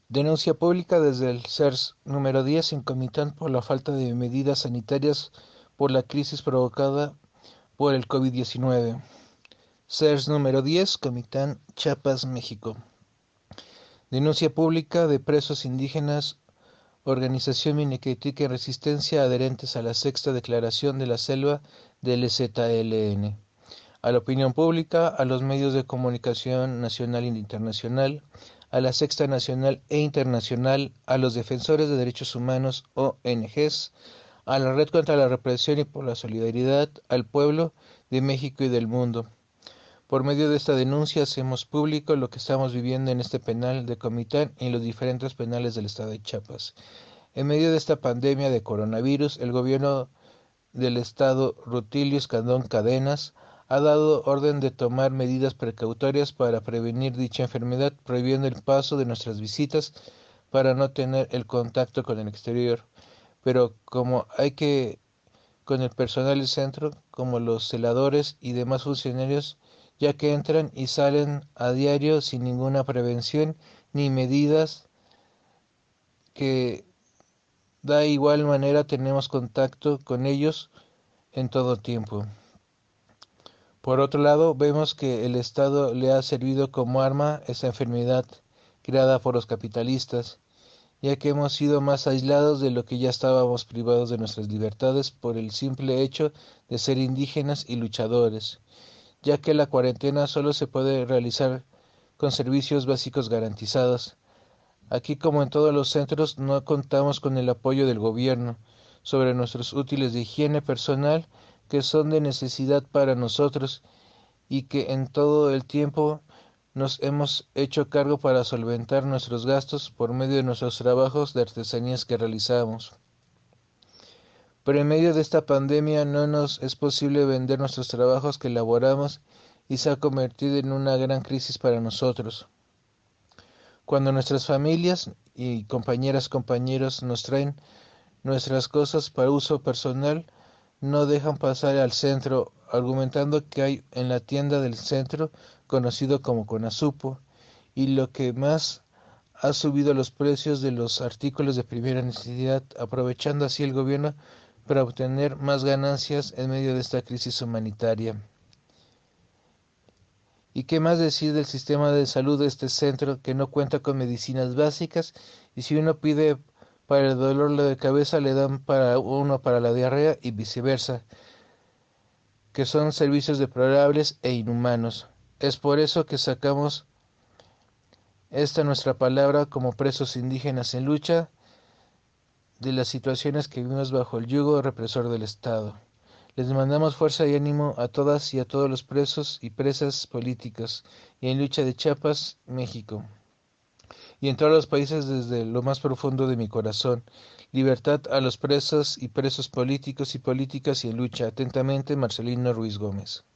Denuncia pública desde el CERS número 10 en Comitán por la falta de medidas sanitarias por la crisis provocada por el COVID-19. CERS número 10, Comitán, Chiapas, México. Denuncia pública de presos indígenas, organización Minequetica en Resistencia, adherentes a la sexta declaración de la selva del EZLN. A la opinión pública, a los medios de comunicación nacional e internacional, a la Sexta Nacional e Internacional, a los defensores de derechos humanos ONGs, a la Red contra la Represión y por la Solidaridad, al pueblo de México y del mundo. Por medio de esta denuncia hacemos público lo que estamos viviendo en este penal de Comitán y en los diferentes penales del estado de Chiapas. En medio de esta pandemia de coronavirus, el gobierno del estado Rutilio Escandón Cadenas ha dado orden de tomar medidas precautorias para prevenir dicha enfermedad, prohibiendo el paso de nuestras visitas para no tener el contacto con el exterior. Pero como hay que con el personal del centro, como los celadores y demás funcionarios, ya que entran y salen a diario sin ninguna prevención ni medidas que da igual manera tenemos contacto con ellos en todo tiempo. Por otro lado, vemos que el Estado le ha servido como arma esa enfermedad creada por los capitalistas, ya que hemos sido más aislados de lo que ya estábamos privados de nuestras libertades por el simple hecho de ser indígenas y luchadores, ya que la cuarentena solo se puede realizar con servicios básicos garantizados. Aquí, como en todos los centros, no contamos con el apoyo del gobierno sobre nuestros útiles de higiene personal que son de necesidad para nosotros y que en todo el tiempo nos hemos hecho cargo para solventar nuestros gastos por medio de nuestros trabajos de artesanías que realizamos. Pero en medio de esta pandemia no nos es posible vender nuestros trabajos que elaboramos y se ha convertido en una gran crisis para nosotros. Cuando nuestras familias y compañeros nos traen nuestras cosas para uso personal, no dejan pasar al centro, argumentando que hay en la tienda del centro, conocido como Conasupo, y lo que más ha subido los precios de los artículos de primera necesidad, aprovechando así el gobierno para obtener más ganancias en medio de esta crisis humanitaria. ¿Y qué más decir del sistema de salud de este centro que no cuenta con medicinas básicas y si uno pide para el dolor de cabeza le dan para uno para la diarrea y viceversa, que son servicios deplorables e inhumanos? Es por eso que sacamos esta nuestra palabra como presos indígenas en lucha de las situaciones que vivimos bajo el yugo represor del Estado. Les mandamos fuerza y ánimo a todas y a todos los presos y presas políticos y en lucha de Chiapas, México, y en todos los países desde lo más profundo de mi corazón. Libertad a los presos y presos políticos y políticas y en lucha. Atentamente, Marcelino Ruiz Gómez.